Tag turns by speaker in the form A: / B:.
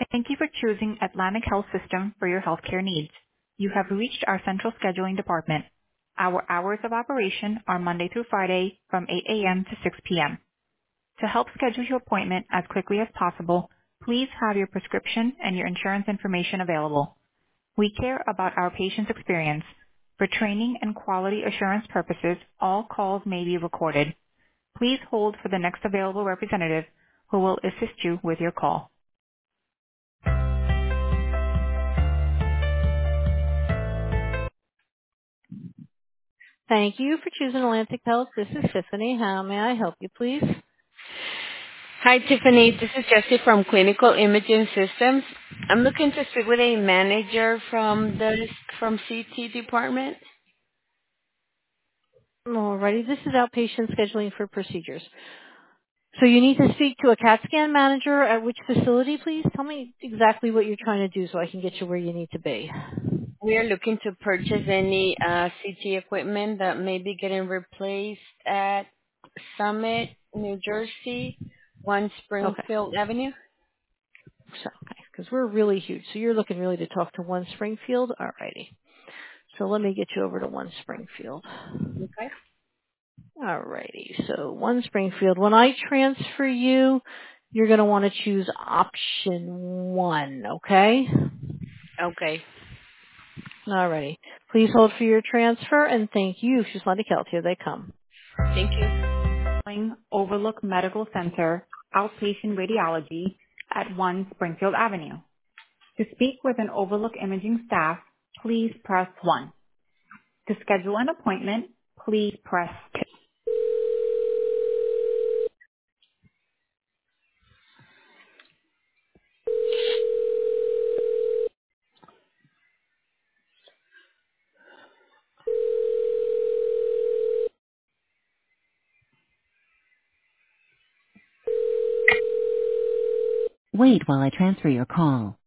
A: Thank you for choosing Atlantic Health System for your healthcare needs. You have reached our central scheduling department. Our hours of operation are Monday through Friday from 8 a.m. to 6 p.m. To help schedule your appointment as quickly as possible, please have your prescription and your insurance information available. We care about our patients' experience. For training and quality assurance purposes, all calls may be recorded. Please hold for the next available representative who will assist you with your call. Thank you for choosing Atlantic Health. This is Tiffany. How may I help you, please?
B: Hi, Tiffany. This is Jessie from Clinical Imaging Systems. I'm looking to speak with a manager from CT department.
A: Alrighty, this is outpatient scheduling for procedures. So you need to speak to a CAT scan manager at which facility, please? Tell me exactly what you're trying to do so I can get you where you need to be.
B: We are looking to purchase any CT equipment that may be getting replaced at Summit, New Jersey, 1
A: Okay.
B: Springfield Avenue.
A: So, okay, because we're really huge. So you're looking really to talk to One Springfield? Alrighty. So let me get you over to One Springfield.
B: Okay.
A: Alrighty. So One Springfield. When I transfer you, you're going to want to choose option 1, okay?
B: Okay.
A: Alrighty. Please hold for your transfer and thank you. She's Atlantic Health. Here they come.
B: Thank you.
A: Overlook Medical Center, outpatient radiology at 1 Springfield Avenue. To speak with an Overlook imaging staff, please press 1. To schedule an appointment, please press 2. Wait while I transfer your call.